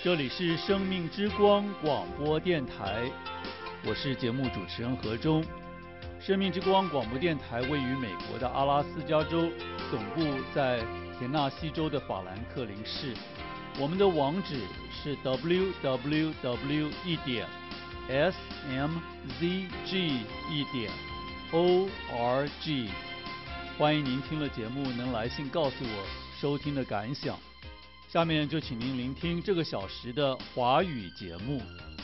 这里是生命之光广播电台，我是节目主持人何忠。生命之光广播电台位于美国的阿拉斯加州，总部在田纳西州的法兰克林市。我们的网址是 www.smzg.org。欢迎您听了节目能来信告诉我收听的感想。下面就请您聆听这个小时的华语节目。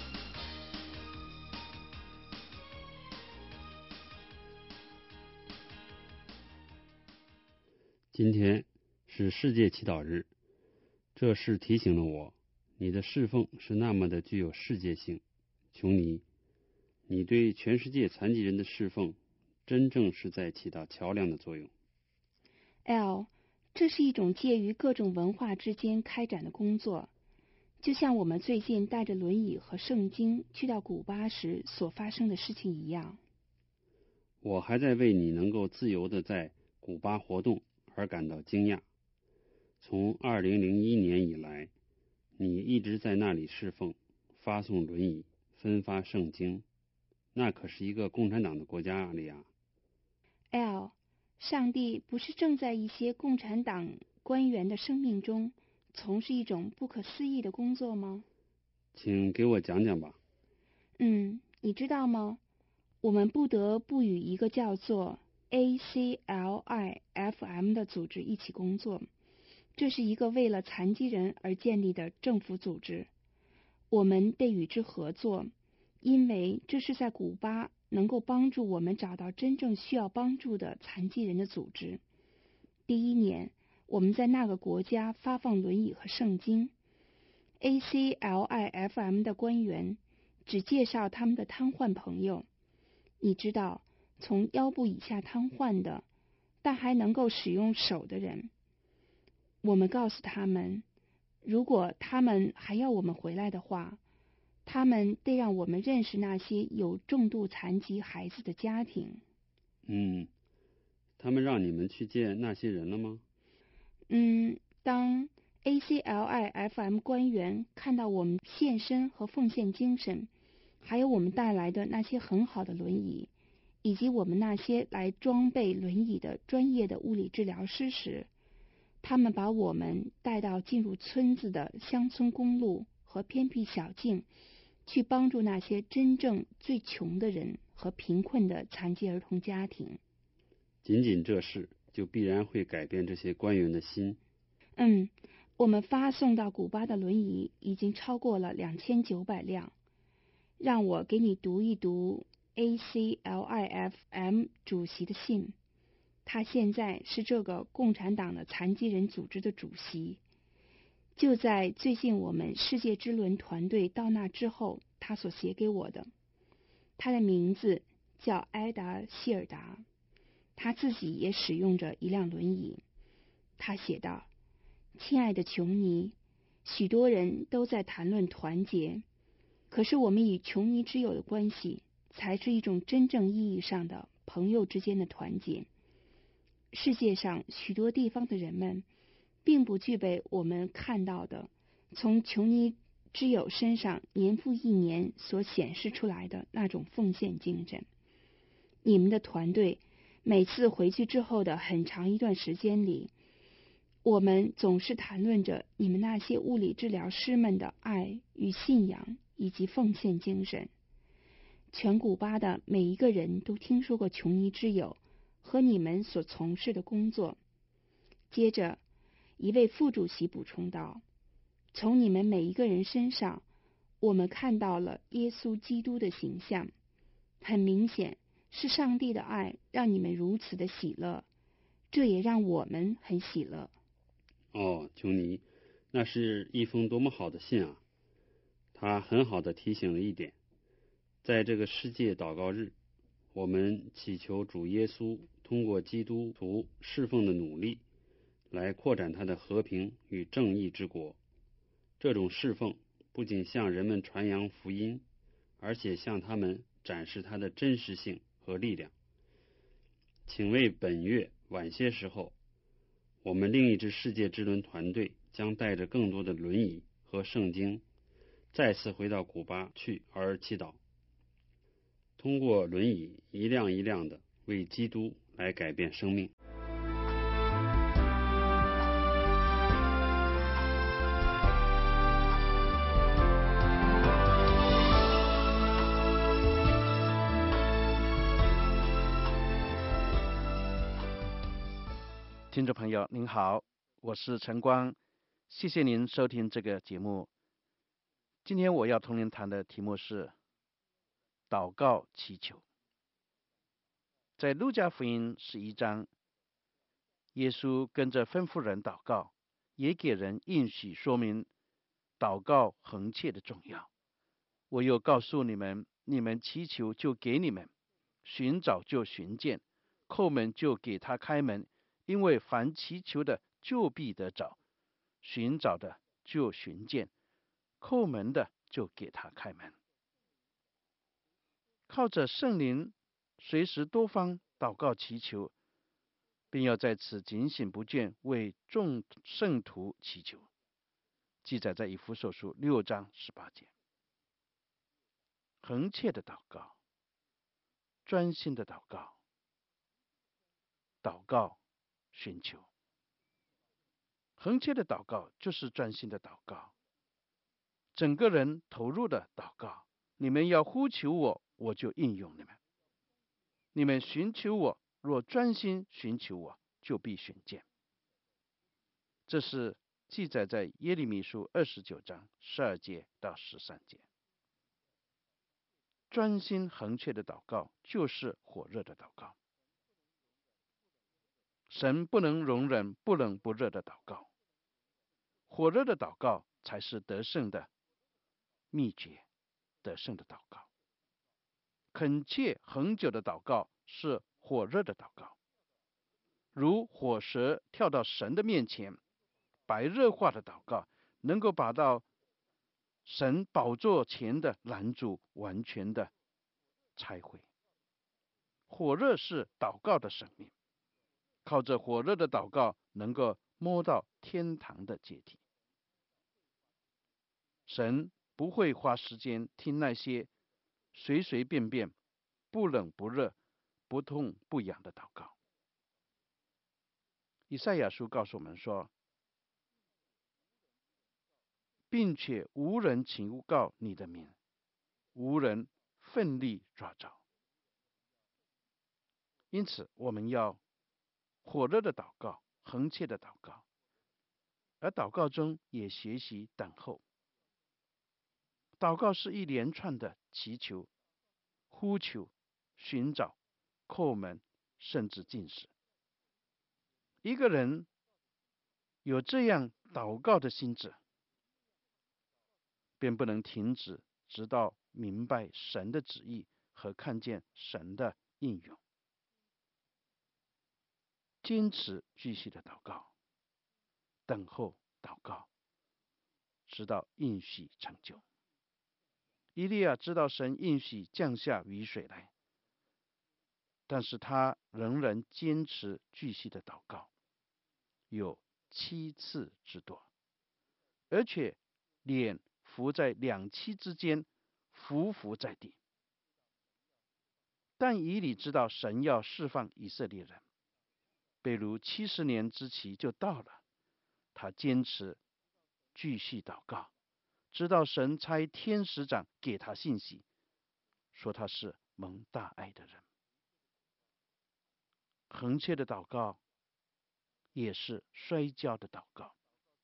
今天是世界祈祷日，这事提醒了我，你的侍奉是那么的具有世界性。琼尼，你对全世界残疾人的侍奉真正是在起到桥梁的作用。 L， 这是一种介于各种文化之间开展的工作，就像我们最近带着轮椅和圣经去到古巴时所发生的事情一样。 我还在为你能够自由地在古巴活动而感到惊讶。从2001年以来，你一直在那里侍奉，发送轮椅，分发圣经，那可是一个共产党的国家里啊。 L， 上帝不是正在一些共产党官员的生命中从事一种不可思议的工作吗？ 请给我讲讲吧。 你知道吗？我们不得不与一个叫做 ACLIFM 的组织一起工作。这是一个为了残疾人而建立的政府组织，我们得与之合作，因为这是在古巴能够帮助我们找到真正需要帮助的残疾人的组织。第一年，我们在那个国家发放轮椅和圣经。ACLIFM 的官员只介绍他们的瘫痪朋友，你知道，从腰部以下瘫痪的，但还能够使用手的人。我们告诉他们，如果他们还要我们回来的话，他们得让我们认识那些有重度残疾孩子的家庭。 他们让你们去见那些人了吗？ 当 ACLIFM 官员看到我们献身和奉献精神，还有我们带来的那些很好的轮椅，以及我们那些来装备轮椅的专业的物理治疗师时，他们把我们带到进入村子的乡村公路和偏僻小径，去帮助那些真正最穷的人和贫困的残疾儿童家庭。 仅仅这事就必然会改变这些官员的心。 我们发送到古巴的轮椅已经超过了2900辆。让我给你读一读 ACLIFM 主席的信。他现在是这个共产党的残疾人组织的主席。就在最近我们世界之轮团队到那之后，他所写给我的。他的名字叫埃达希尔达，他自己也使用着一辆轮椅。他写道：亲爱的琼尼，许多人都在谈论团结，可是我们与琼尼之友的关系才是一种真正意义上的朋友之间的团结。世界上许多地方的人们并不具备我们看到的从琼尼之友身上年复一年所显示出来的那种奉献精神。你们的团队每次回去之后的很长一段时间里，我们总是谈论着你们那些物理治疗师们的爱与信仰以及奉献精神。全古巴的每一个人都听说过琼尼之友和你们所从事的工作。接着，一位副主席补充道：从你们每一个人身上，我们看到了耶稣基督的形象。很明显，是上帝的爱让你们如此的喜乐，这也让我们很喜乐。 琼尼，那是一封多么好的信啊！他很好的提醒了一点，在这个世界祷告日，我们祈求主耶稣通过基督徒侍奉的努力，来扩展他的和平与正义之国。这种侍奉不仅向人们传扬福音，而且向他们展示他的真实性和力量。请为本月晚些时候，我们另一支世界之轮团队将带着更多的轮椅和圣经再次回到古巴去而祈祷，通过轮椅一辆一辆的为基督来改变生命。 听众朋友您好，我是陈光，谢谢您收听这个节目。今天我要同您谈的题目是祷告祈求。在路加福音11章，耶稣跟着吩咐人祷告，也给人应许，说明祷告恒切的重要。我又告诉你们，你们祈求就给你们，寻找就寻见，叩门就给他开门。因为凡祈求的就必得着，寻找的就寻见，叩门的就给他开门。靠着圣灵随时多方祷告祈求，并要在此警醒不倦，为众圣徒祈求，记载在以弗所书6章18节。恒切的祷告，专心的祷告，祷告寻求。恒切的祷告就是专心的祷告，整个人投入的祷告。你们要呼求我，我就应允你们；你们寻求我，若专心寻求我，就必寻见。这是记载在耶利米书29章12节到13节。专心恒切的祷告就是火热的祷告。神不能容忍不冷不热的祷告，火热的祷告才是得胜的秘诀，得胜的祷告。恳切恒久的祷告是火热的祷告，如火蛇跳到神的面前，白热化的祷告能够把到神宝座前的拦阻完全的拆毁。火热是祷告的生命，靠着火热的祷告能够摸到天堂的阶梯。神不会花时间听那些随随便便、不冷不热、不痛不痒的祷告。以赛亚书告诉我们说，并且无人求告你的名，无人奋力抓找。因此我们要火热的祷告，恒切的祷告，而祷告中也学习等候。祷告是一连串的祈求、呼求、寻找、叩门，甚至禁食。一个人有这样祷告的心智，便不能停止，直到明白神的旨意和看见神的应用。坚持继续的祷告，等候祷告，直到应许成就。以利亚知道神应许降下雨水来，但是他仍然坚持继续的祷告，有7次之多，而且脸伏在2膝之间，伏在地。但以理知道神要释放以色列人，被掳70年之期就到了，他坚持继续祷告，直到神差天使长给他信息，说他是蒙大爱的人。恒切的祷告也是摔跤的祷告。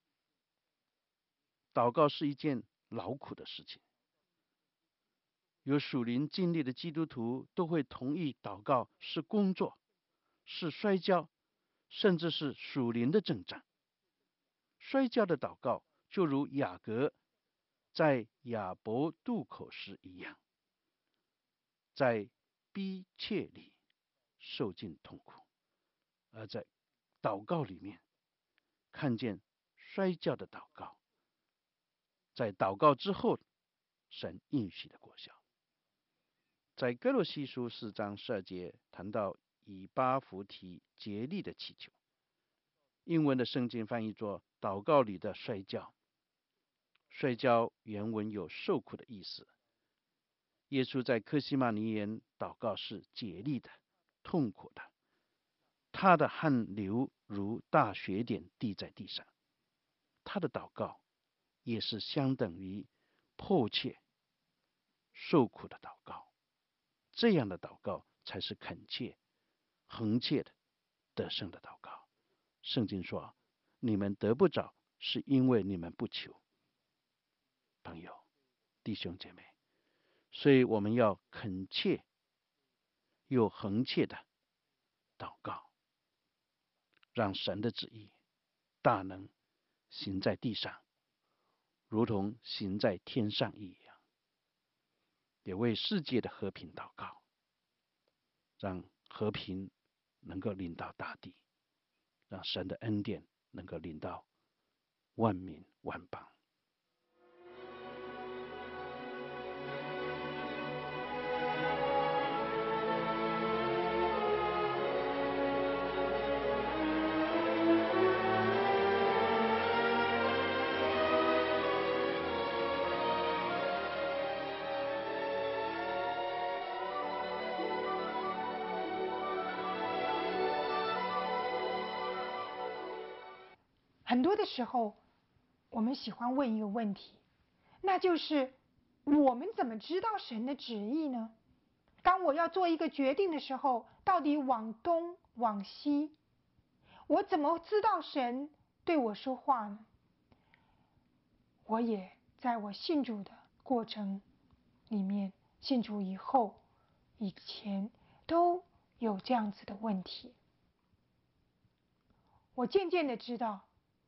祷告是一件劳苦的事情，有属灵经历的基督徒都会同意祷告是工作，是摔跤，甚至是属灵的征战。摔跤的祷告就如雅各在雅博渡口时一样，在逼切里受尽痛苦，而在祷告里面看见摔跤的祷告，在祷告之后神应许的果效。在哥罗西书4章12节谈到以巴弗提竭力的祈求，英文的圣经翻译作祷告里的摔跤。 摔跤原文有受苦的意思。耶稣在客西马尼园祷告是竭力的、痛苦的，他的汗流如大雪点滴在地上。他的祷告也是相等于迫切、受苦的祷告。这样的祷告才是恳切、恒切的得胜的祷告。圣经说，你们得不着，是因为你们不求。朋友、弟兄姐妹，所以我们要恳切又恒切的祷告，让神的旨意大能行在地上，如同行在天上一样。也为世界的和平祷告，让和平能够临到大地，让神的恩典能够临到万民万邦。 很多的时候，我们喜欢问一个问题，那就是我们怎么知道神的旨意呢？当我要做一个决定的时候，到底往东往西，我怎么知道神对我说话呢？我也在我信主的过程里面，信主以后、以前都有这样子的问题。我渐渐的知道，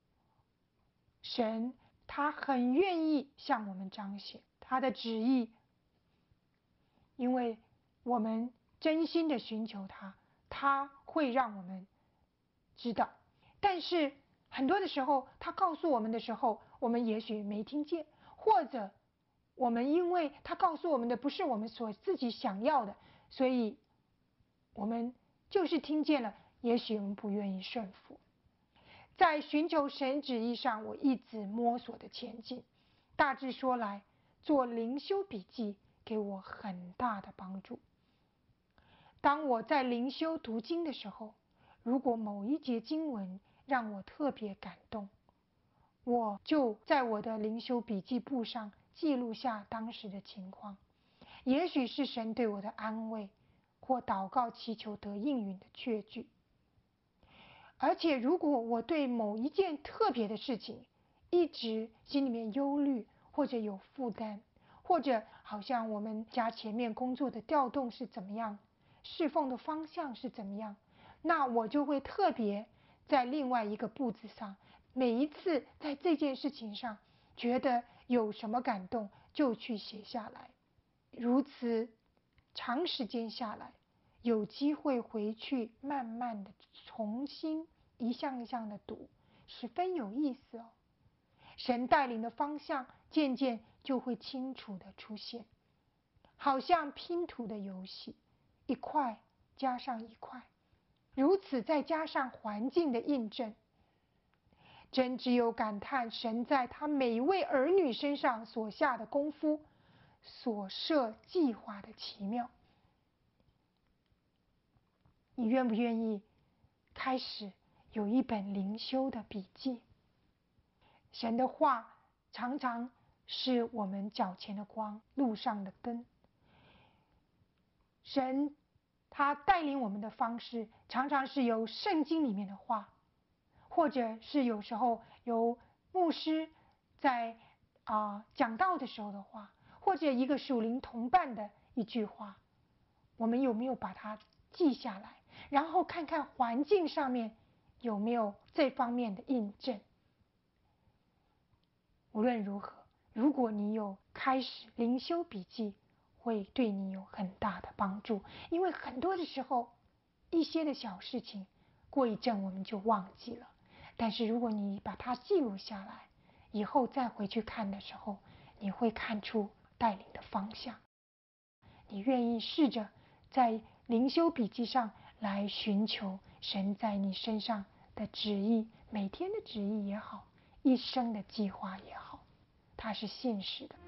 神他很愿意向我们彰显他的旨意，因为我们真心的寻求他，他会让我们知道。但是很多的时候，他告诉我们的时候，我们也许没听见，或者我们因为他告诉我们的不是我们所自己想要的，所以我们就是听见了，也许我们不愿意顺服。在寻求神旨意上，我一直摸索的前进。大致说来，做灵修笔记给我很大的帮助。当我在灵修读经的时候，如果某一节经文让我特别感动，我就在我的灵修笔记簿上记录下当时的情况。也许是神对我的安慰，或祷告祈求得应允的确据。而且如果我对某一件特别的事情一直心里面忧虑，或者有负担，或者好像我们家前面工作的调动是怎么样，侍奉的方向是怎么样，那我就会特别在另外一个簿子上，每一次在这件事情上觉得有什么感动就去写下来。如此长时间下来，有机会回去慢慢的重新一项一项的读，十分有意思哦。神带领的方向渐渐就会清楚的出现，好像拼图的游戏，一块加上一块，如此再加上环境的印证，真只有感叹神在他每一位儿女身上所下的功夫，所设计划的奇妙。你愿不愿意开始有一本灵修的笔记？神的话常常是我们脚前的光，路上的灯。神他带领我们的方式常常是由圣经里面的话，或者是有时候由牧师在讲道的时候的话，或者一个属灵同伴的一句话，我们有没有把它记下来，然后看看环境上面有没有这方面的印证？无论如何，如果你有开始灵修笔记，会对你有很大的帮助。因为很多的时候，一些的小事情，过一阵我们就忘记了。但是如果你把它记录下来，以后再回去看的时候，你会看出带领的方向。你愿意试着在灵修笔记上来寻求神在你身上的旨意，每天的旨意也好，一生的计划也好， 他是信实的。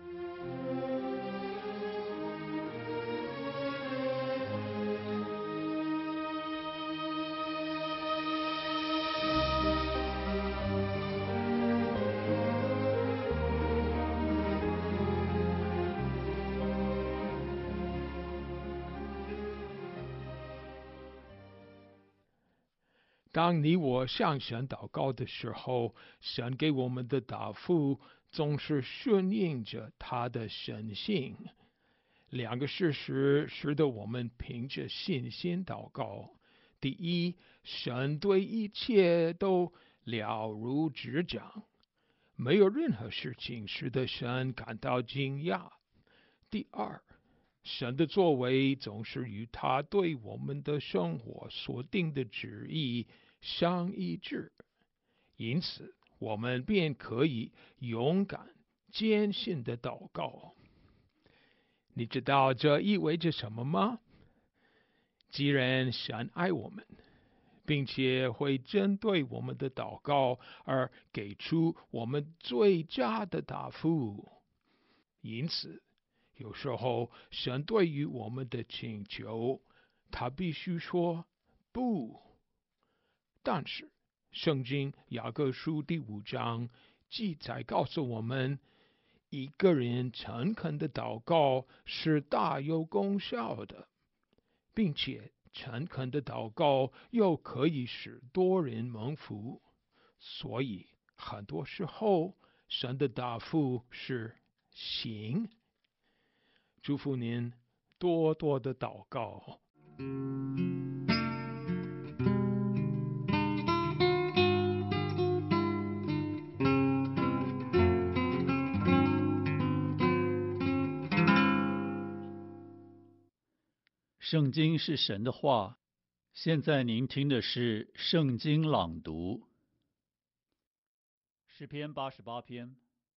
当你我向神祷告的时候，神给我们的答复总是顺应着他的神性。两个事实使得我们凭着信心祷告。第一，神对一切都了如指掌，没有任何事情使得神感到惊讶。第二，神的作为总是与他对我们的生活所定的旨意相一致，因此我们便可以勇敢坚信的祷告。你知道这意味着什么吗？既然神爱我们，并且会针对我们的祷告而给出我们最佳的答复，因此有时候神对于我们的请求，他必须说不。但是圣经雅各书第5章记载告诉我们，一个人诚恳的祷告是大有功效的，并且诚恳的祷告又可以使多人蒙福。所以很多时候神的答复是行。祝福您多多的祷告。 圣经是神的话，现在您听的是圣经朗读。诗篇88篇。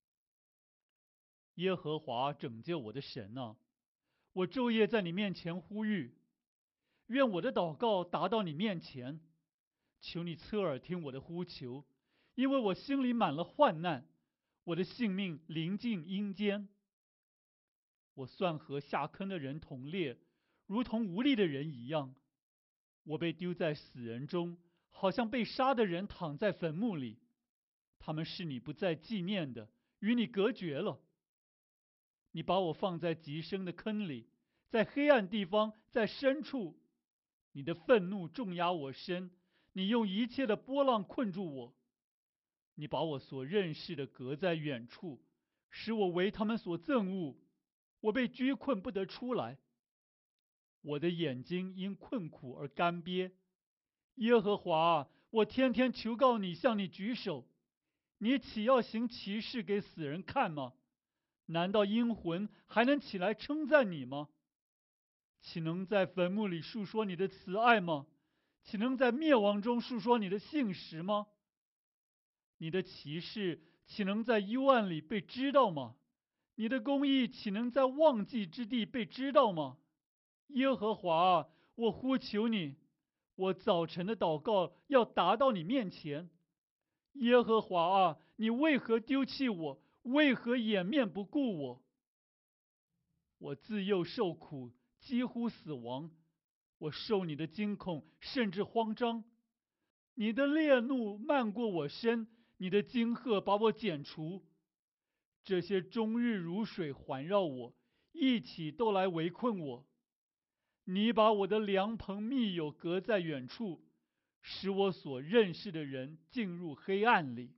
耶和华拯救我的神啊，我昼夜在你面前呼吁，愿我的祷告达到你面前，求你侧耳听我的呼求，因为我心里满了患难，我的性命临近阴间。我算和下坑的人同列，如同无力的人一样。我被丢在死人中，好像被杀的人躺在坟墓里。他们是你不再纪念的，与你隔绝了。你把我放在极深的坑里，在黑暗地方，在深处。你的愤怒重压我身，你用一切的波浪困住我。你把我所认识的隔在远处，使我为他们所憎恶。我被拘困不得出来。我的眼睛因困苦而干瘪。耶和华啊，我天天求告你，向你举手。你岂要行奇事给死人看吗？难道阴魂还能起来称赞你吗？岂能在坟墓里述说你的慈爱吗？岂能在灭亡中述说你的信实吗？你的奇事岂能在幽暗里被知道吗？你的公义岂能在忘记之地被知道吗？耶和华啊，我呼求你，我早晨的祷告要达到你面前。耶和华啊，你为何丢弃我？为何掩面不顾我？我自幼受苦，几乎死亡。我受你的惊恐，甚至慌张。你的烈怒漫过我身，你的惊吓把我剪除。这些终日如水环绕我，一起都来围困我。你把我的良朋密友隔在远处，使我所认识的人进入黑暗里。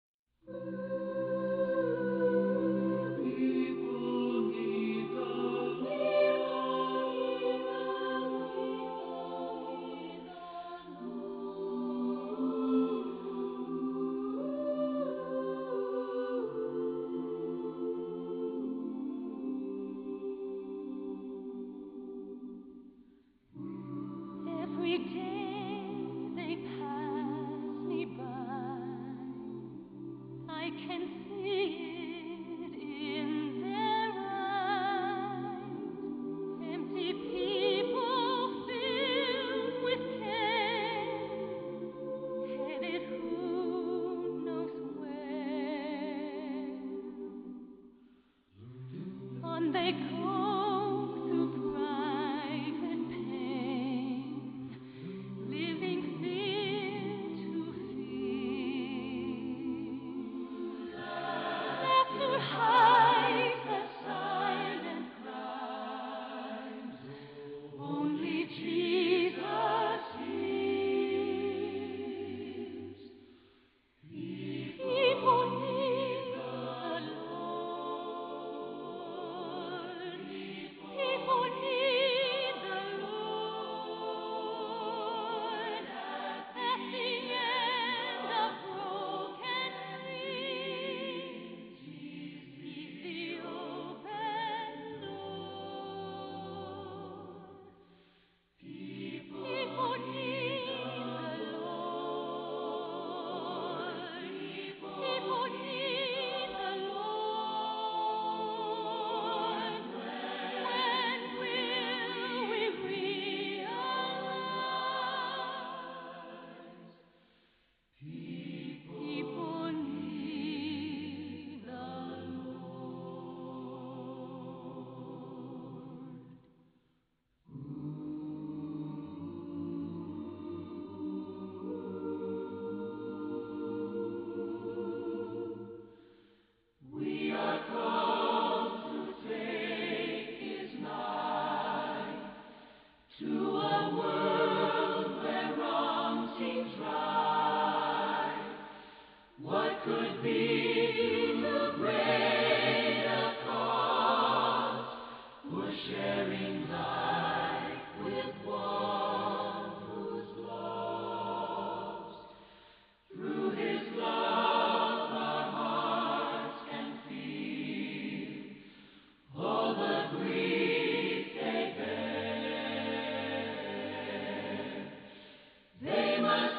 Every day they pass me by, I can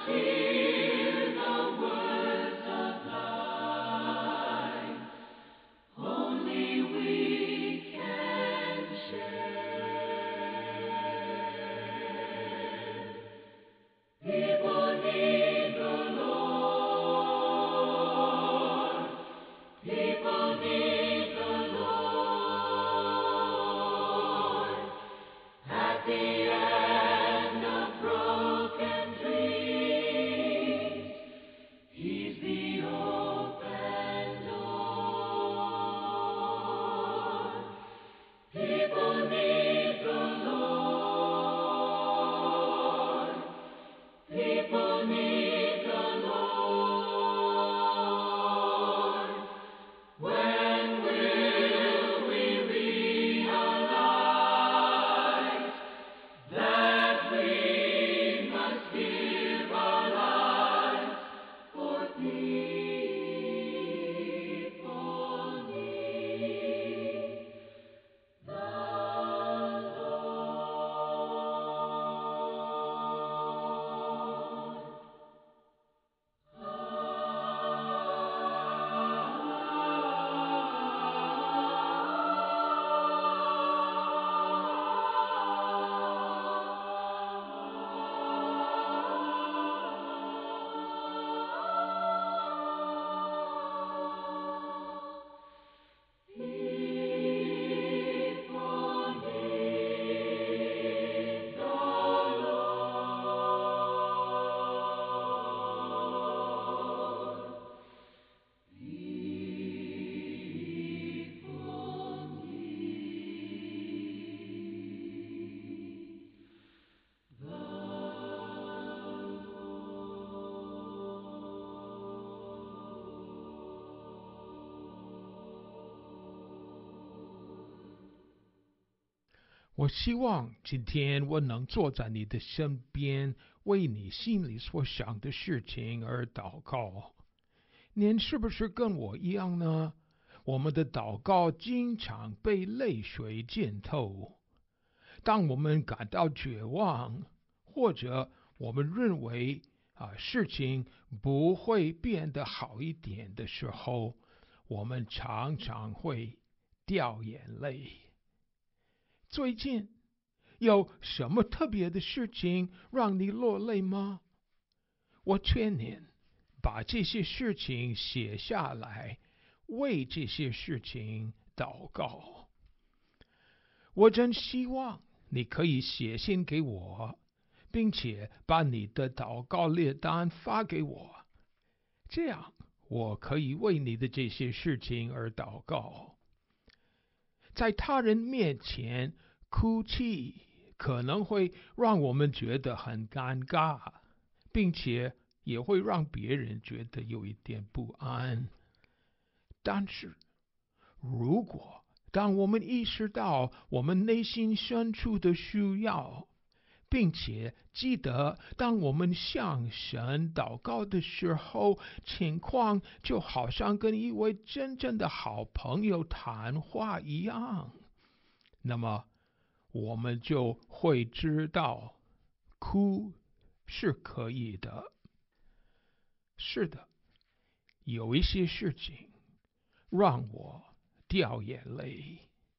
我希望今天我能坐在你的身边，为你心里所想的事情而祷告。您是不是跟我一样呢？我们的祷告经常被泪水浸透。当我们感到绝望，或者我们认为事情不会变得好一点的时候，我们常常会掉眼泪。最近有什么特别的事情让你落泪吗？我劝您把这些事情写下来，为这些事情祷告。我真希望你可以写信给我，并且把你的祷告列单发给我，这样我可以为你的这些事情而祷告。在他人面前哭泣可能会让我们觉得很尴尬，并且也会让别人觉得有一点不安。但是如果当我们意识到我们内心深处的需要，并且记得当我们向神祷告的时候，情况就好像跟一位真正的好朋友谈话一样，那么我们就会知道哭是可以的。是的，有一些事情让我掉眼泪。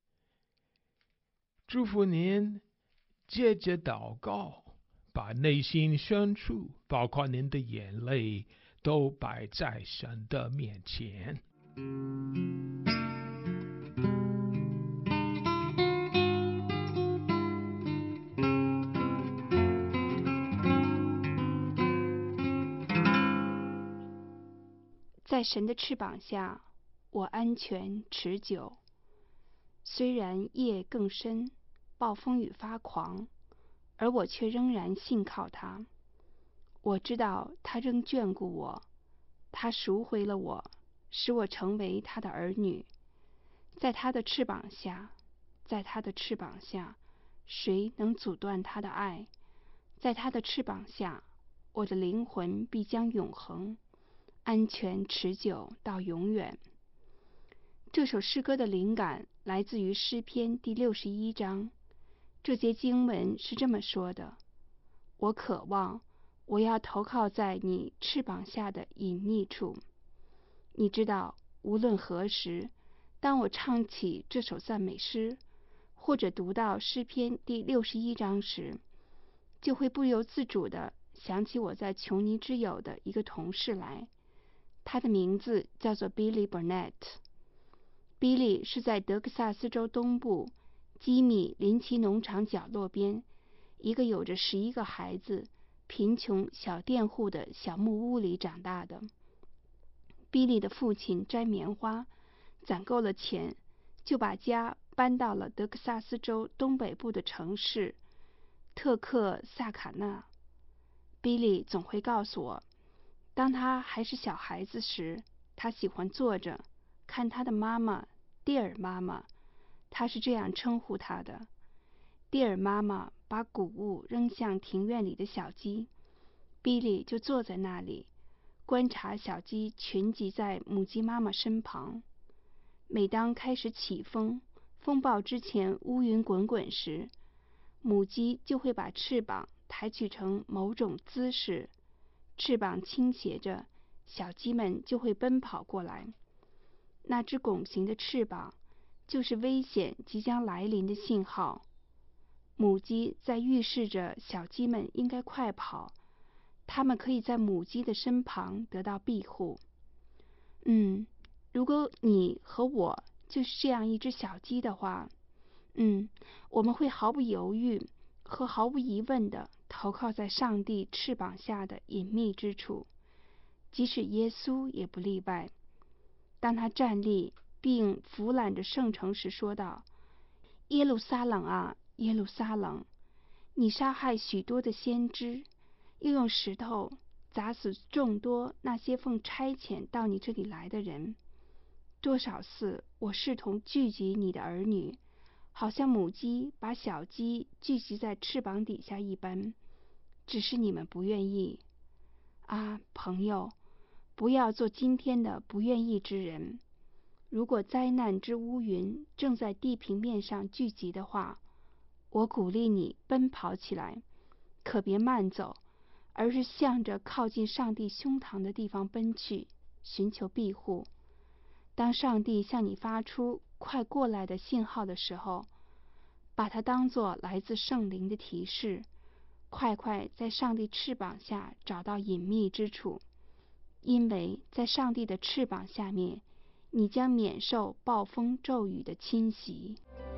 祝福您借着祷告，把内心深处，包括您的眼泪，都摆在神的面前。 在神的翅膀下，我安全持久。虽然夜更深，暴风雨发狂，而我却仍然信靠他。我知道他仍眷顾我，他赎回了我，使我成为他的儿女。在他的翅膀下，在他的翅膀下，谁能阻断他的爱？在他的翅膀下，我的灵魂必将永恒，安全持久到永远。这首诗歌的灵感来自于诗篇第61章。这节经文是这么说的：我渴望， 我要投靠在你翅膀下的隐秘处。你知道，无论何时，当我唱起这首赞美诗，或者读到诗篇第61章时，就会不由自主地想起我在琼尼之友的一个同事来。他的名字叫做 Billy Burnett。Billy 是在德克萨斯州东部基米林奇农场角落边一个有着11个孩子、贫穷小佃户的小木屋里长大的。Billy 的父亲摘棉花，攒够了钱，就把家搬到了德克萨斯州东北部的城市特克萨卡纳。Billy 总会告诉我，当他还是小孩子时，他喜欢坐着看他的妈妈蒂尔妈妈，他是这样称呼她的。蒂尔妈妈把谷物扔向庭院里的小鸡，Billy 就坐在那里观察小鸡群集在母鸡妈妈身旁。每当开始起风，风暴之前乌云滚滚时，母鸡就会把翅膀抬起成某种姿势，翅膀倾斜着，小鸡们就会奔跑过来。那只拱形的翅膀就是危险即将来临的信号。母鸡在预示着小鸡们应该快跑，它们可以在母鸡的身旁得到庇护。如果你和我就是这样一只小鸡的话，我们会毫不犹豫和毫无疑问地投靠在上帝翅膀下的隐秘之处，即使耶稣也不例外。当他站立并俯览着圣城时说道：耶路撒冷啊，耶路撒冷，你杀害许多的先知，又用石头砸死众多那些奉差遣到你这里来的人。多少次我视同聚集你的儿女，好像母鸡把小鸡聚集在翅膀底下一般，只是你们不愿意。啊，朋友，不要做今天的不愿意之人。如果灾难之乌云正在地平面上聚集的话，我鼓励你奔跑起来，可别慢走，而是向着靠近上帝胸膛的地方奔去，寻求庇护。当上帝向你发出快过来的信号的时候，把它当作来自圣灵的提示，快快在上帝翅膀下找到隐秘之处，因为在上帝的翅膀下面，你将免受暴风骤雨的侵袭。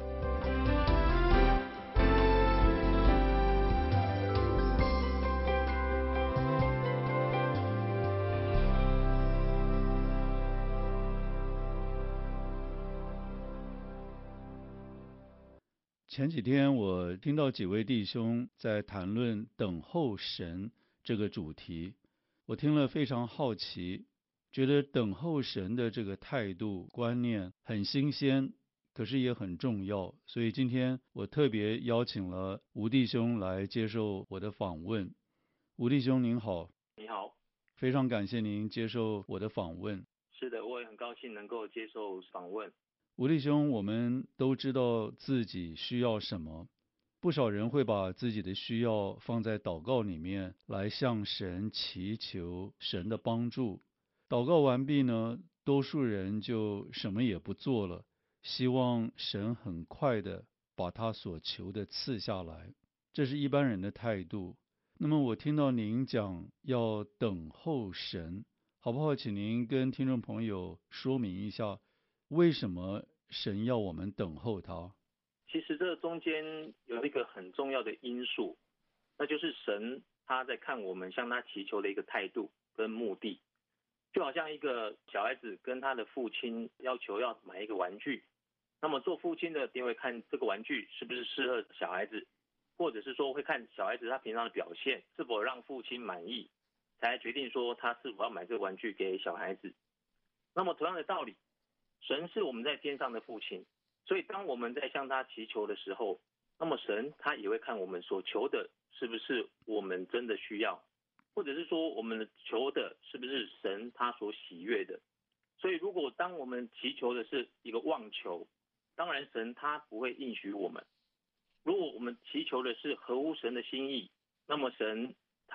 前几天我听到几位弟兄在谈论等候神这个主题，我听了非常好奇，觉得等候神的这个态度观念很新鲜，可是也很重要，所以今天我特别邀请了吴弟兄来接受我的访问。吴弟兄您好。 你好， 非常感谢您接受我的访问。 是的，我也很高兴能够接受访问。 吴弟兄，我们都知道自己需要什么，不少人会把自己的需要放在祷告里面，来向神祈求神的帮助。祷告完毕呢，多数人就什么也不做了，希望神很快的把他所求的赐下来，这是一般人的态度。那么我听到您讲要等候神，好不好请您跟听众朋友说明一下，为什么神要我们等候他？ 其实这中间有一个很重要的因素，那就是神他在看我们向他祈求的一个态度跟目的。就好像一个小孩子跟他的父亲要求要买一个玩具，那么做父亲的一定会看这个玩具是不是适合小孩子，或者是说会看小孩子他平常的表现是否让父亲满意，才决定说他是否要买这个玩具给小孩子。那么同样的道理，神是我们在天上的父亲，所以当我们在向他祈求的时候，那么神他也会看我们所求的是不是我们真的需要，或者是说我们求的是不是神他所喜悦的。所以如果当我们祈求的是一个妄求，当然神他不会应许我们。如果我们祈求的是合乎神的心意，那么神他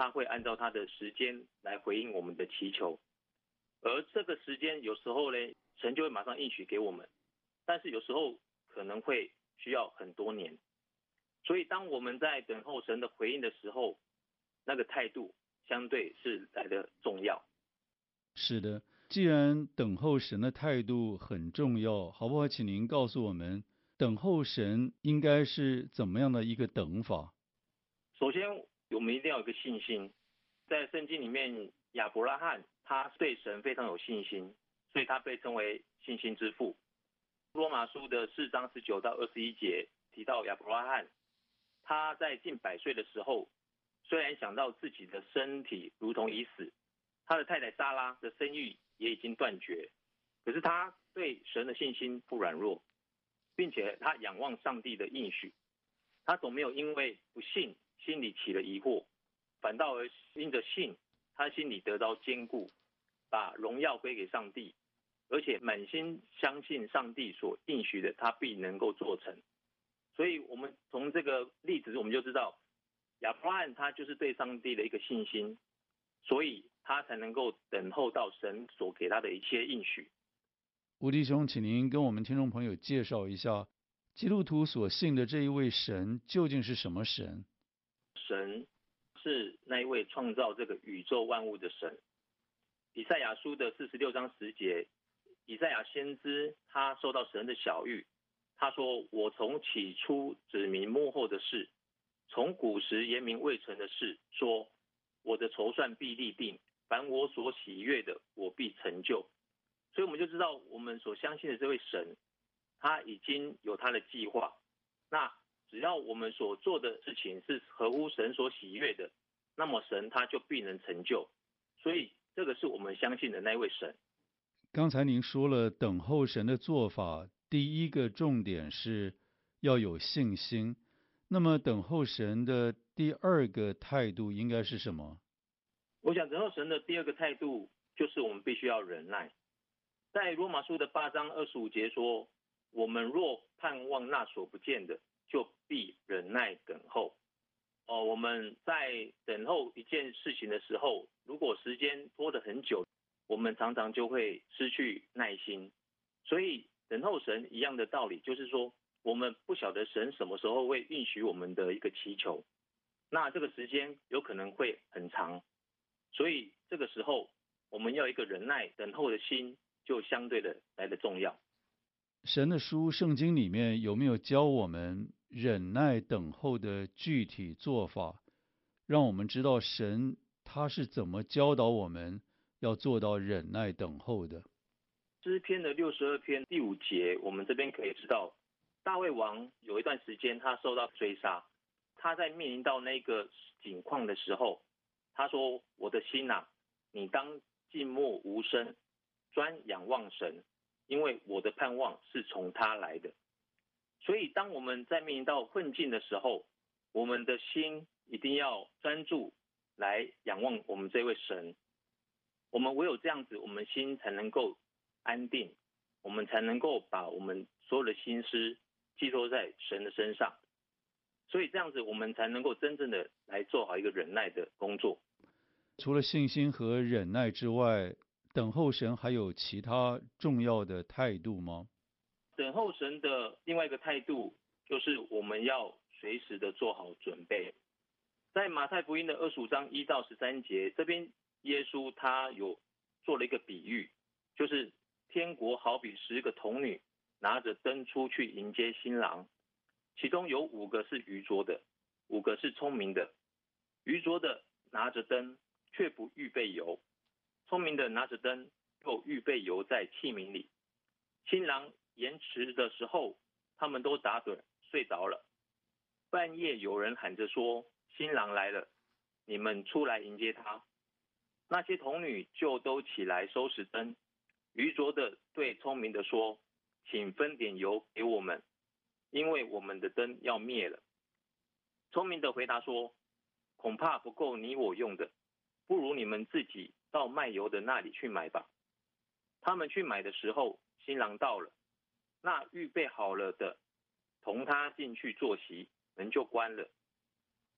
他会按照他的时间来回应我们的祈求，而这个时间有时候呢，神就会马上应许给我们，但是有时候可能会需要很多年。所以当我们在等候神的回应的时候，那个态度相对是来的重要。 是的，既然等候神的态度很重要，好不好？请您告诉我们，等候神应该是怎么样的一个等法？ 首先，我们一定要有一个信心。在圣经里面，亚伯拉罕他对神非常有信心，所以他被称为信心之父。罗马书的4章19到21节提到亚伯拉罕，他在近100岁的时候，虽然想到自己的身体如同已死，他的太太撒拉的生育也已经断绝，可是他对神的信心不软弱，并且他仰望上帝的应许，他总没有因为不信心里起了疑惑，反倒而因着信，他心里得到坚固，把荣耀归给上帝，而且满心相信上帝所应许的，他必能够做成。所以我们从这个例子我们就知道，亚伯拉罕他就是对上帝的一个信心，所以他才能够等候到神所给他的一切应许。 吴弟兄，请您跟我们听众朋友介绍一下，基督徒所信的这一位神究竟是什么神？ 神是那一位创造这个宇宙万物的神。以赛亚书的46章10节，以赛亚先知他受到神的晓谕，他说：我从起初指明末后的事，从古时言明未成的事，说我的筹算必立定，凡我所喜悦的，我必成就。所以我们就知道，我们所相信的这位神，他已经有他的计划。那只要我们所做的事情是合乎神所喜悦的，那么神他就必能成就。所以这个是我们相信的那位神。 刚才您说了等候神的做法，第一个重点是要有信心。那么等候神的第二个态度应该是什么？ 我想等候神的第二个态度就是我们必须要忍耐。在罗马书的8章25节说，我们若盼望那所不见的，就必忍耐等候。我们在等候一件事情的时候，如果时间拖得很久，我们常常就会失去耐心。所以等候神一样的道理，就是说我们不晓得神什么时候会允许我们的一个祈求，那这个时间有可能会很长，所以这个时候我们要一个忍耐等候的心，就相对的来的重要。 神的书圣经里面有没有教我们忍耐等候的具体做法，让我们知道神他是怎么教导我们要做到忍耐等候的？ 诗篇的62篇第5节，我们这边可以知道，大卫王有一段时间他受到追杀，他在面临到那个境况的时候，他说：我的心啊，你当静默无声，专仰望神，因为我的盼望是从他来的。所以当我们在面临到困境的时候，我们的心一定要专注来仰望我们这位神。我们唯有这样子，我们心才能够安定，我们才能够把我们所有的心思寄托在神的身上。所以这样子，我们才能够真正的来做好一个忍耐的工作。 除了信心和忍耐之外，等候神还有其他重要的态度吗？ 等候神的另外一个态度，就是我们要随时的做好准备。在马太福音的25章1到13节，这边耶稣他有做了一个比喻，就是天国好比10个童女拿着灯出去迎接新郎，其中有5个是愚拙的，5个是聪明的。愚拙的拿着灯却不预备油，聪明的拿着灯又预备油在器皿里。新郎延迟的时候，他们都打盹睡着了。半夜有人喊着说：新郎来了，你们出来迎接他。那些童女就都起来收拾灯。愚拙的对聪明的说：请分点油给我们，因为我们的灯要灭了。聪明的回答说：恐怕不够你我用的，不如你们自己到卖油的那里去买吧。他们去买的时候，新郎到了，那预备好了的同他进去坐席，门就关了。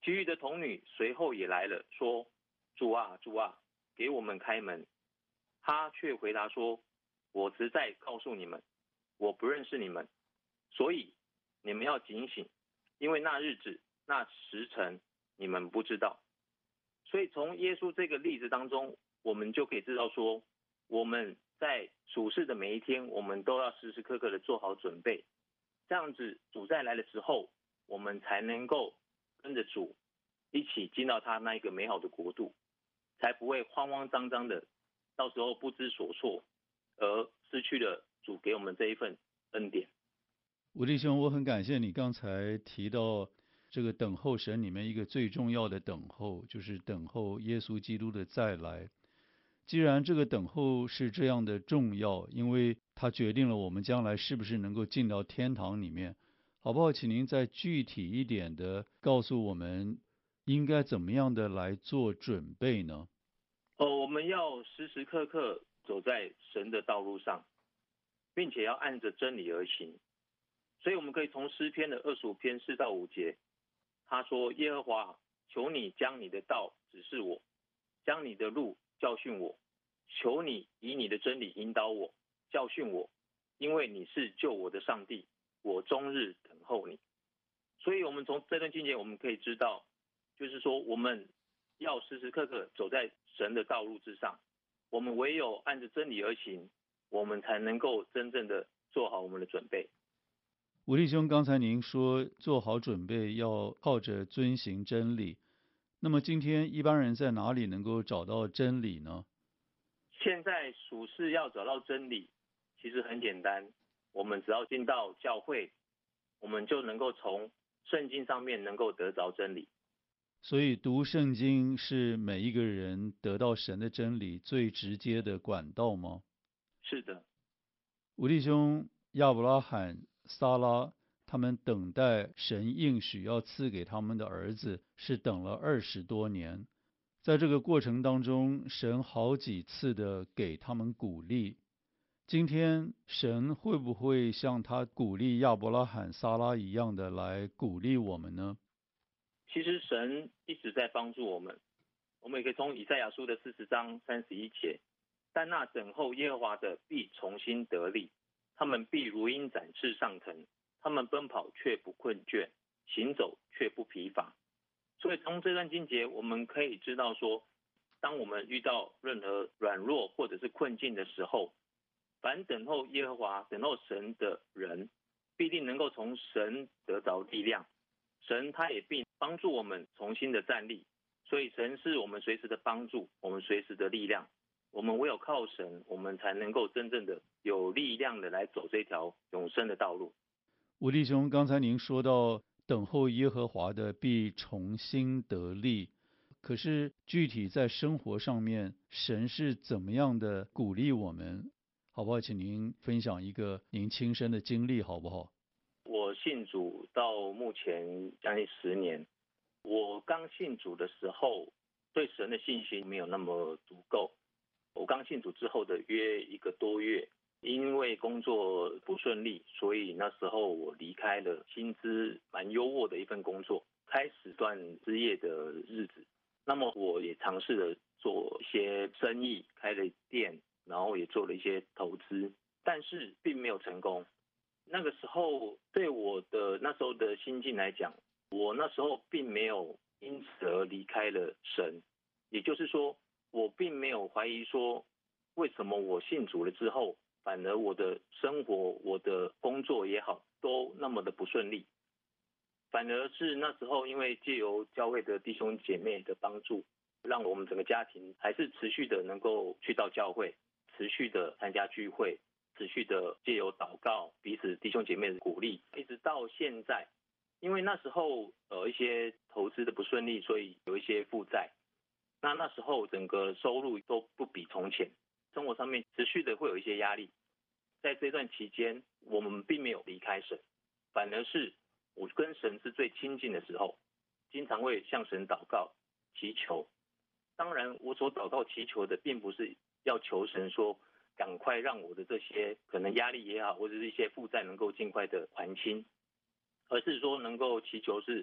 其余的童女随后也来了，说：主啊，主啊，给我们开门。他却回答说：我实在告诉你们，我不认识你们，所以你们要警醒，因为那日子那时辰你们不知道。所以从耶稣这个例子当中，我们就可以知道说，我们在属世的每一天，我们都要时时刻刻的做好准备，这样子主再来的时候，我们才能够跟着主一起进到他那一个美好的国度，才不会慌慌张张的，到时候不知所措，而失去了主给我们这一份恩典。 吴弟兄，我很感谢你刚才提到这个等候神里面一个最重要的等候，就是等候耶稣基督的再来。既然这个等候是这样的重要，因为它决定了我们将来是不是能够进到天堂里面，好不好？请您再具体一点的告诉我们，应该怎么样的来做准备呢？ 我们要时时刻刻走在神的道路上，并且要按着真理而行。所以我们可以从诗篇的25篇4到5节，他说：耶和华，求你将你的道指示我，将你的路教训我，求你以你的真理引导我，教训我，因为你是救我的上帝，我终日等候你。所以我们从这段经节我们可以知道，就是说我们要时时刻刻走在神的道路之上，我们唯有按着真理而行，我们才能够真正的做好我们的准备。 吴弟兄，刚才您说做好准备要靠着遵行真理，那么今天一般人在哪里能够找到真理呢？ 现在属世要找到真理其实很简单，我们只要进到教会，我们就能够从圣经上面能够得着真理。 所以读圣经是每一个人得到神的真理最直接的管道吗？ 是的。 吴弟兄，亚伯拉罕、撒拉他们等待神应许要赐给他们的儿子，是等了20多年。在这个过程当中，神好几次的给他们鼓励。今天神会不会像他鼓励亚伯拉罕、撒拉一样的来鼓励我们呢？ 其实神一直在帮助我们，我们也可以从以赛亚书的40章31节，但那等候耶和华的必重新得力，他们必如鹰展翅上腾，他们奔跑却不困倦，行走却不疲乏。所以从这段经节我们可以知道说，当我们遇到任何软弱或者是困境的时候，凡等候耶和华、等候神的人，必定能够从神得着力量。神他也必帮助我们重新的站立，所以神是我们随时的帮助，我们随时的力量。我们唯有靠神，我们才能够真正的有力量的来走这条永生的道路。 吴弟兄，刚才您说到等候耶和华的必重新得力，可是具体在生活上面，神是怎么样的鼓励我们？好不好？请您分享一个您亲身的经历，好不好？ 我信主到目前将近10年，我刚信主的时候，对神的信心没有那么足够。我刚信主之后的约1个多月，因为工作不顺利，所以那时候我离开了薪资蛮优渥的一份工作，开始段失业的日子。那么我也尝试了做一些生意，开了店，然后也做了一些投资，但是并没有成功。那个时候对我的那时候的心境来讲，我那时候并没有因此而离开了神，也就是说我并没有怀疑说为什么我信主了之后，反而我的生活、我的工作也好都那么的不顺利。反而是那时候因为借由教会的弟兄姐妹的帮助，让我们整个家庭还是持续的能够去到教会，持续的参加聚会，持续的借由祷告，彼此弟兄姐妹的鼓励，一直到现在。因为那时候一些投资的不顺利，所以有一些负债。那时候整个收入都不比从前，生活上面持续的会有一些压力。在这段期间，我们并没有离开神，反而是我跟神是最亲近的时候，经常会向神祷告祈求。当然我所祷告祈求的并不是要求神说赶快让我的这些可能压力也好，或者是一些负债能够尽快的还清，而是说能够祈求是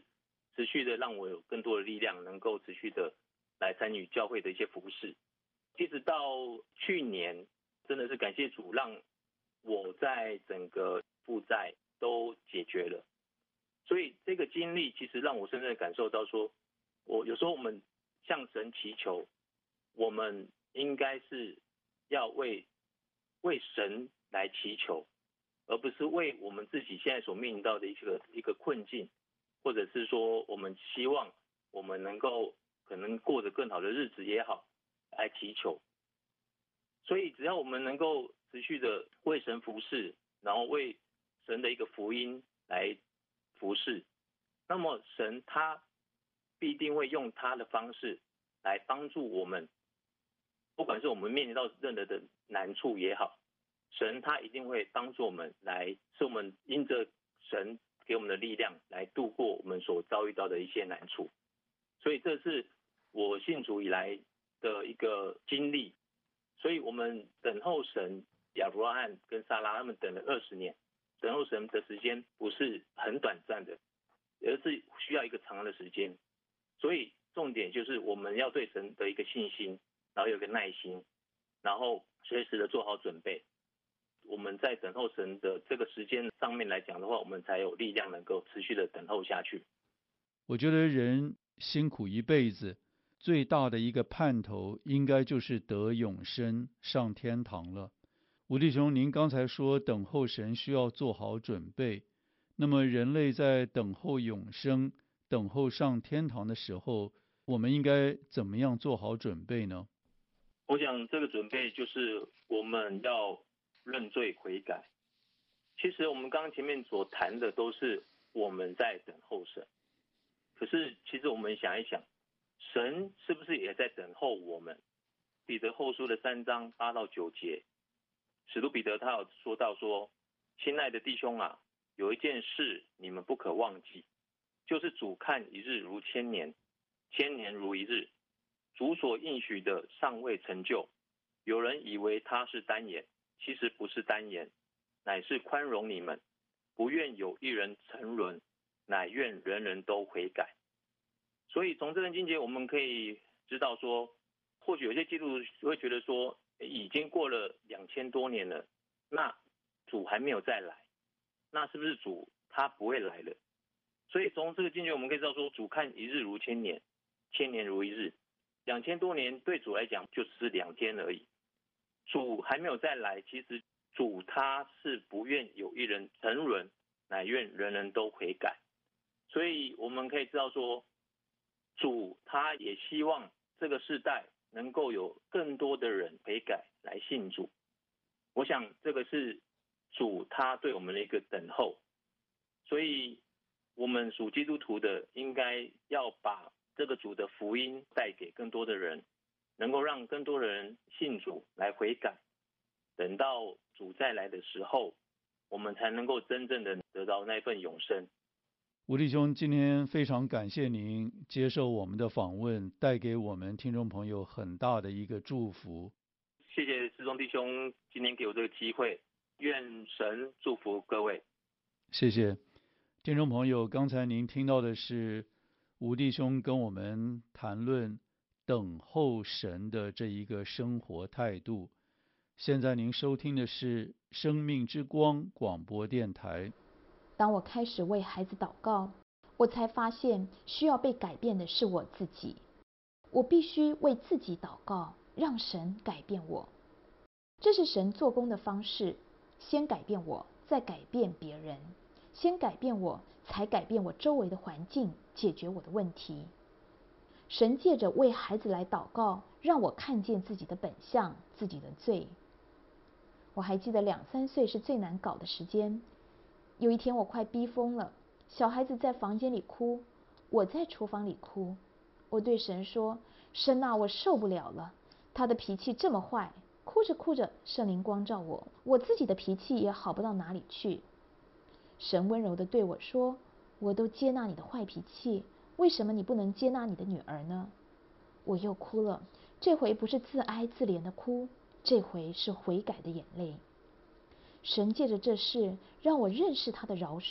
持续的让我有更多的力量，能够持续的来参与教会的一些服事。一直到去年，真的是感谢主，让我在整个负债都解决了。所以这个经历其实让我深深的感受到说，有时候我们向神祈求，我们应该是要为神来祈求，而不是为我们自己现在所面临到的一个困境，或者是说我们希望我们能够可能过着更好的日子也好来祈求。所以只要我们能够持续的为神服事，然后为神的一个福音来服事，那么神他必定会用他的方式来帮助我们，不管是我们面临到任何的难处也好，神他一定会帮助我们来，使我们因着神给我们的力量来度过我们所遭遇到的一些难处。所以这是我信主以来的一个经历。所以我们等候神，亚伯拉罕跟撒拉他们等了20年，等候神的时间不是很短暂的，而是需要一个长的时间。所以重点就是我们要对神的一个信心，然后有一个耐心，然后随时的做好准备。我们在等候神的这个时间上面来讲的话，我们才有力量能够持续的等候下去。 我觉得人辛苦一辈子，最大的一个盼头应该就是得永生，上天堂了。吴弟兄，您刚才说等候神需要做好准备，那么人类在等候永生、等候上天堂的时候，我们应该怎么样做好准备呢？ 我想这个准备就是我们要认罪悔改。其实我们刚刚前面所谈的都是我们在等候神，可是其实我们想一想，神是不是也在等候我们？彼得后书的3章8到9节，使徒彼得他有说到说，亲爱的弟兄啊，有一件事你们不可忘记，就是主看一日如千年，千年如一日。主所应许的尚未成就，有人以为他是单言，其实不是单言，乃是宽容你们，不愿有一人沉沦，乃愿人人都悔改。所以从这段经节我们可以知道说，或许有些基督徒会觉得说，已经过了2000多年了，那主还没有再来，那是不是主他不会来了？所以从这个经节我们可以知道说，主看一日如千年，千年如一日。2000多年对主来讲就只是2天而已，主还没有再来，其实主他是不愿有一人沉沦，乃愿人人都悔改。所以我们可以知道说，主他也希望这个世代能够有更多的人悔改来信主。我想这个是主他对我们的一个等候，所以我们属基督徒的应该要把这个主的福音带给更多的人，能够让更多的人信主来悔改。等到主再来的时候，我们才能够真正的得到那份永生。 吴弟兄，今天非常感谢您接受我们的访问，带给我们听众朋友很大的一个祝福。 谢谢志忠弟兄今天给我这个机会，愿神祝福各位。 谢谢听众朋友，刚才您听到的是吴弟兄跟我们谈论等候神的这一个生活态度。现在您收听的是生命之光广播电台。 当我开始为孩子祷告，我才发现需要被改变的是我自己。我必须为自己祷告，让神改变我。这是神做工的方式，先改变我，再改变别人。先改变我，才改变我周围的环境，解决我的问题。神借着为孩子来祷告，让我看见自己的本相，自己的罪。我还记得2、3岁是最难搞的时间。有一天我快逼疯了，小孩子在房间里哭，我在厨房里哭。我对神说，神啊，我受不了了，他的脾气这么坏。哭着哭着，圣灵光照我，我自己的脾气也好不到哪里去。神温柔地对我说，我都接纳你的坏脾气，为什么你不能接纳你的女儿呢？我又哭了，这回不是自哀自怜的哭，这回是悔改的眼泪。神借着这事让我认识他的饶恕，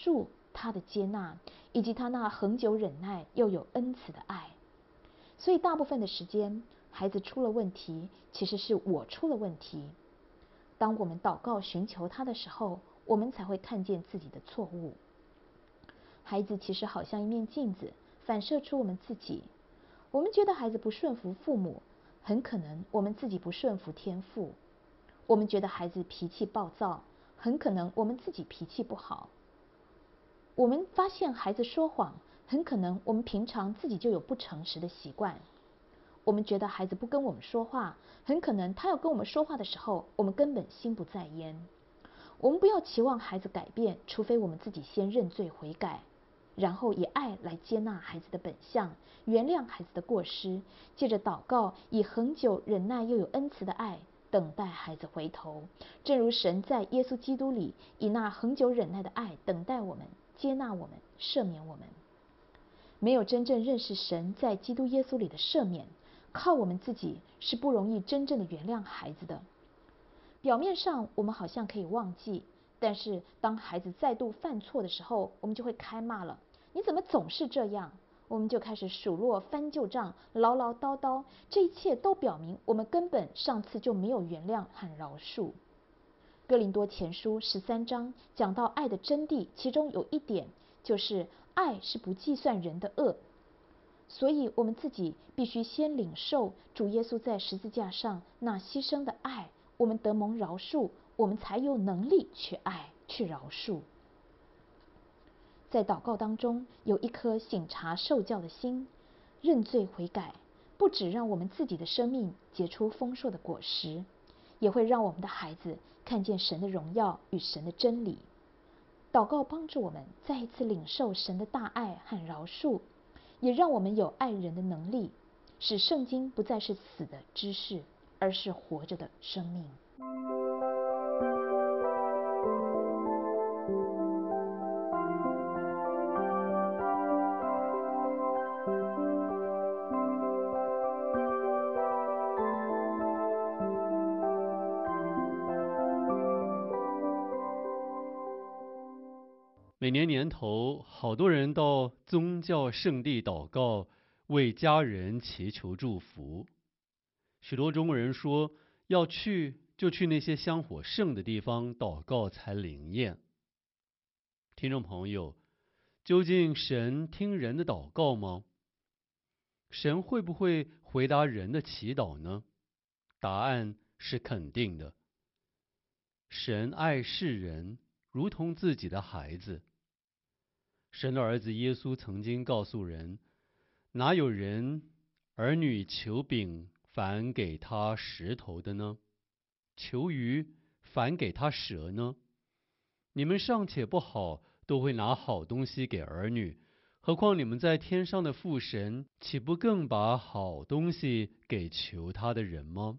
他的接纳，以及他那恒久忍耐又有恩慈的爱。所以大部分的时间，孩子出了问题，其实是我出了问题。当我们祷告寻求他的时候，我们才会看见自己的错误。孩子其实好像一面镜子，反射出我们自己。我们觉得孩子不顺服父母，很可能我们自己不顺服天父。我们觉得孩子脾气暴躁，很可能我们自己脾气不好。我们发现孩子说谎，很可能我们平常自己就有不诚实的习惯。我们觉得孩子不跟我们说话，很可能他要跟我们说话的时候，我们根本心不在焉。我们不要期望孩子改变，除非我们自己先认罪悔改，然后以爱来接纳孩子的本相，原谅孩子的过失，借着祷告，以恒久忍耐又有恩慈的爱等待孩子回头，正如神在耶稣基督里以那恒久忍耐的爱等待我们，接纳我们，赦免我们。没有真正认识神在基督耶稣里的赦免，靠我们自己是不容易真正的原谅孩子的。表面上我们好像可以忘记，但是当孩子再度犯错的时候，我们就会开骂了，你怎么总是这样？我们就开始数落翻旧账，唠唠叨叨，这一切都表明我们根本上次就没有原谅和饶恕。哥林多前书13章讲到爱的真谛，其中有一点就是爱是不计算人的恶。所以我们自己必须先领受主耶稣在十字架上那牺牲的爱，我们得蒙饶恕，我们才有能力去爱，去饶恕。在祷告当中，有一颗省察受教的心，认罪悔改，不只让我们自己的生命结出丰硕的果实，也会让我们的孩子看见神的荣耀与神的真理。祷告帮助我们再一次领受神的大爱和饶恕，也让我们有爱人的能力，使圣经不再是死的知识，而是活着的生命。 每年年头，好多人到宗教圣地祷告，为家人祈求祝福。许多中国人说，要去就去那些香火盛的地方祷告才灵验。听众朋友，究竟神听人的祷告吗？神会不会回答人的祈祷呢？答案是肯定的。神爱世人，如同自己的孩子。神的儿子耶稣曾经告诉人，哪有人儿女求饼反给他石头的呢？求鱼反给他蛇呢？你们尚且不好，都会拿好东西给儿女，何况你们在天上的父神，岂不更把好东西给求他的人吗？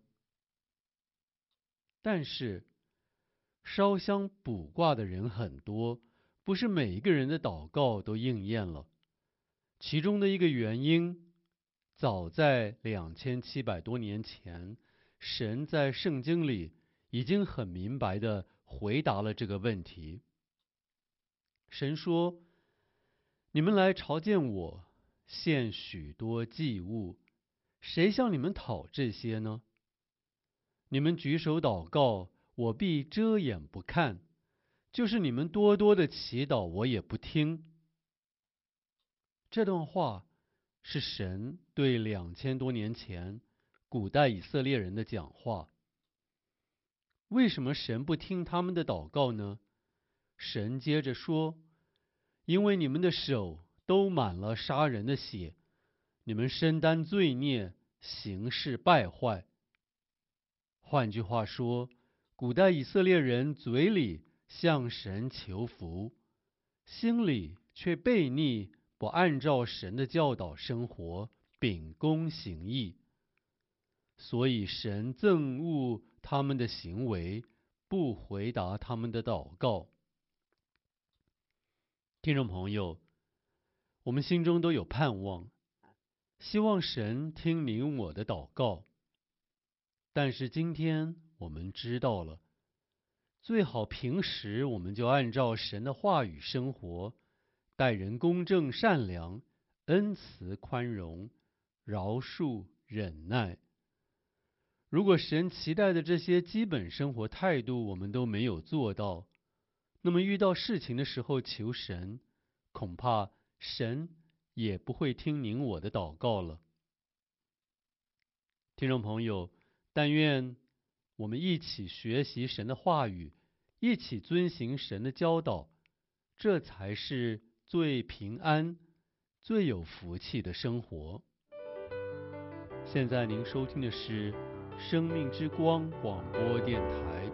但是烧香卜卦的人很多，不是每一个人的祷告都应验了。其中的一个原因，早在2700多年前，神在圣经里已经很明白地回答了这个问题。神说，你们来朝见我，献许多祭物，谁向你们讨这些呢？你们举手祷告，我必遮掩不看，就是你们多多的祈祷，我也不听。这段话是神对2000多年前古代以色列人的讲话。为什么神不听他们的祷告呢？神接着说，因为你们的手都满了杀人的血，你们身担罪孽，行事败坏。换句话说，古代以色列人嘴里向神求福，心里却悖逆，不按照神的教导生活，秉公行义。所以神憎恶他们的行为，不回答他们的祷告。听众朋友，我们心中都有盼望，希望神听您我的祷告。但是今天我们知道了，最好平时我们就按照神的话语生活， 待人公正善良，恩慈宽容，饶恕忍耐。如果神期待的这些基本生活态度我们都没有做到，那么遇到事情的时候求神，恐怕神也不会听您我的祷告了。听众朋友，但愿我们一起学习神的话语，一起遵行神的教导，这才是最平安、最有福气的生活。现在您收听的是生命之光广播电台。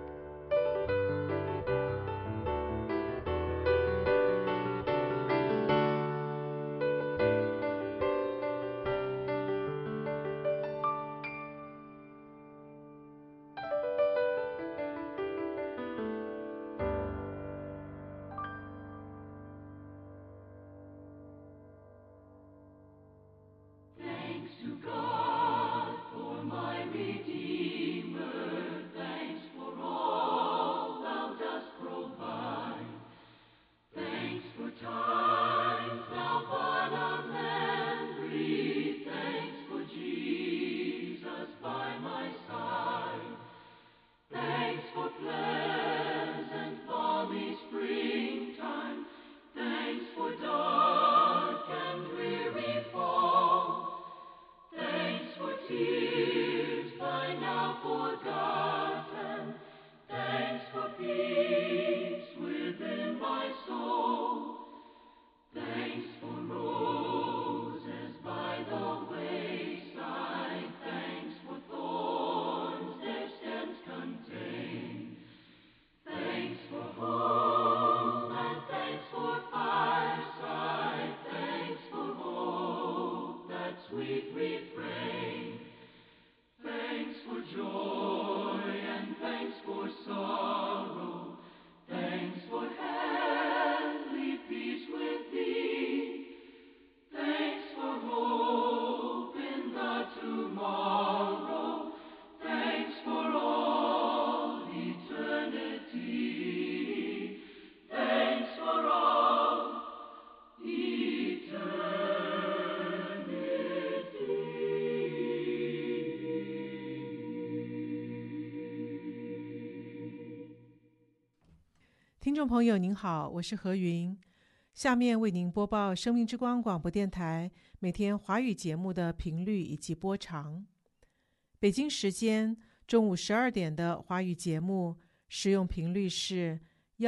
听众朋友您好，我是何云，下面为您播报生命之光广播电台每天华语节目的频率以及播长。北京时间中午12点的华语节目使用频率是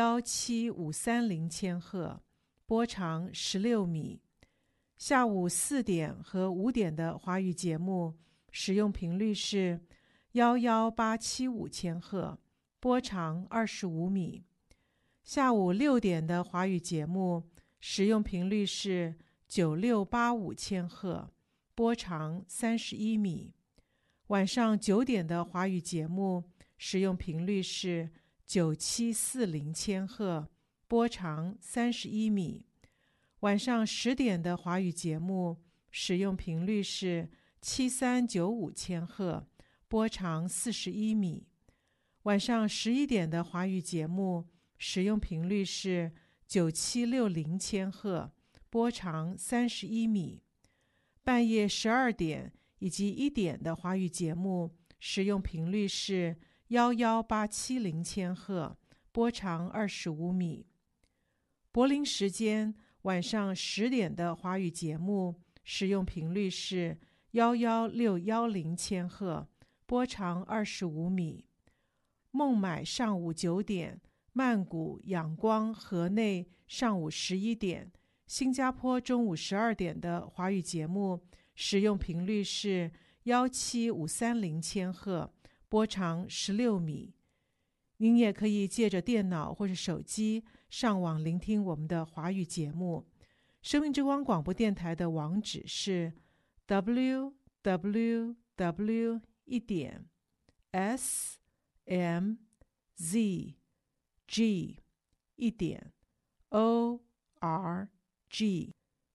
17530千赫，波长16米。下午4点和5点的华语节目使用频率是11875千赫，波长25米。下午6点的华语节目使用频率是9685千赫，波长31米。晚上9点的华语节目使用频率是9740千赫，波长31米。晚上10点的华语节目使用频率是7395千赫，波长41米。晚上11点的华语节目使用频率是9760千赫，波长31米。半夜12点以及1点的华语节目使用频率是11870千赫，波长25米。柏林时间晚上10点的华语节目使用频率是11610千赫，波长25米。孟买上午9点，曼谷、仰光、河内上午11点，新加坡中午12点的华语节目使用频率是17530千赫，波长16米。您也可以借着电脑或是手机上网聆听我们的华语节目。生命之光广播电台的网址是 www.smzg.org。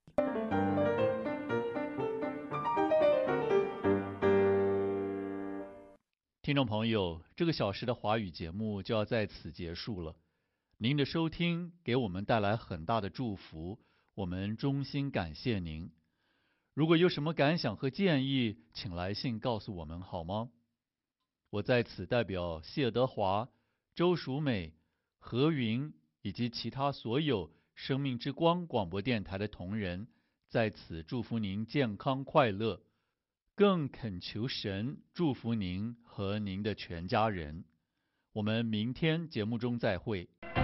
听众朋友，这个小时的华语节目就要在此结束了。您的收听给我们带来很大的祝福， 我们衷心感谢您。如果有什么感想和建议，请来信告诉我们好吗？我在此代表谢德华、周淑美、何云以及其他所有生命之光广播电台的同仁，在此祝福您健康快乐，更恳求神祝福您和您的全家人。我们明天节目中再会。